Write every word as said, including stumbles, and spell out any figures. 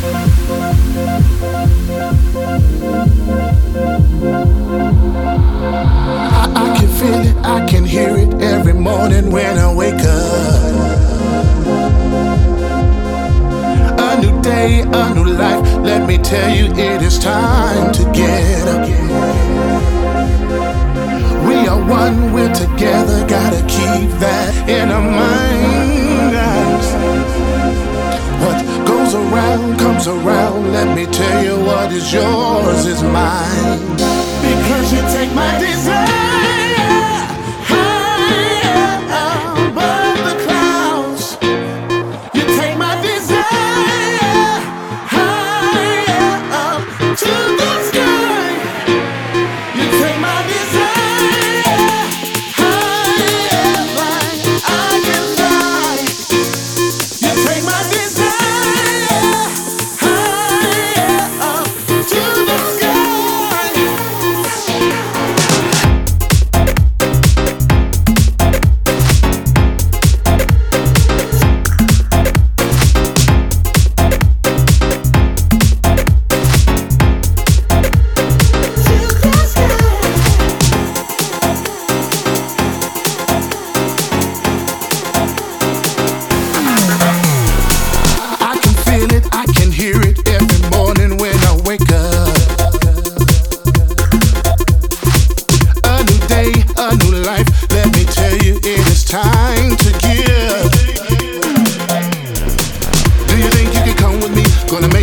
I, I can feel it, I can hear it every morning when I wake up. A new day, a new life, let me tell you it is time to get up. We are one, we're together, gotta keep that in our minds. What goes around comes around, let me tell you what is yours is mine. Because you take my desire higher above the clouds. You take my desire higher up to the sky. You take my desire higher like I can fly. You take my desire higher up to the sky. I can feel it, I can hear it every morning when I wake up. A new day, a new life, let me tell you it is time to give. Do you think you can come with me? Gonna make